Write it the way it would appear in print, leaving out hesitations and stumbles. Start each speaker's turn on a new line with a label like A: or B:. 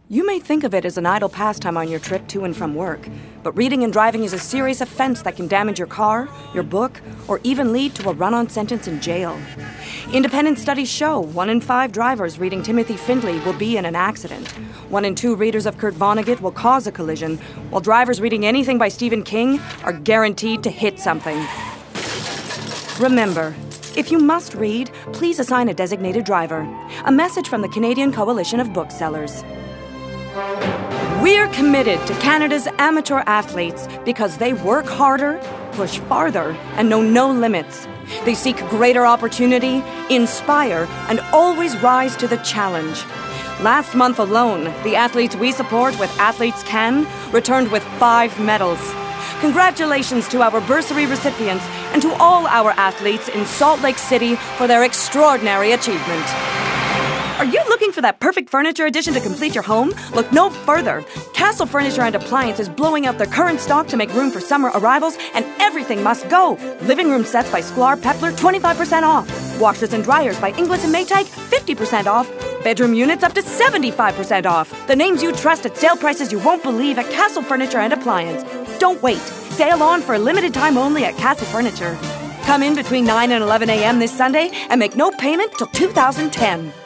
A: You may think of it as an idle pastime on your trip to and from work, but reading and driving is a serious offense that can damage your car, your book, or even lead to a run-on sentence in jail. Independent studies show 1 in 5 drivers reading Timothy Findley will be in an accident. 1 in 2 readers of Kurt Vonnegut will cause a collision, while drivers reading anything by Stephen King are guaranteed to hit something. Remember, if you must read, please assign a designated driver. A message from the Canadian Coalition of Booksellers. We're committed to Canada's amateur athletes because they work harder, push farther, and know no limits. They seek greater opportunity, inspire, and always rise to the challenge. Last month alone, the athletes we support with Athletes Can returned with 5 medals. Congratulations to our bursary recipients and to all our athletes in Salt Lake City for their extraordinary achievement. Are you looking for that perfect furniture addition to complete your home? Look no further. Castle Furniture and Appliance is blowing out their current stock to make room for summer arrivals, and everything must go. Living room sets by Sklar Pepler, 25% off. Washers and dryers by Inglis and Maytag, 50% off. Bedroom units up to 75% off. The names you trust at sale prices you won't believe at Castle Furniture and Appliance. Don't wait. Sale on for a limited time only at Castle Furniture. Come in between 9 and 11 a.m. this Sunday and make no payment till 2010.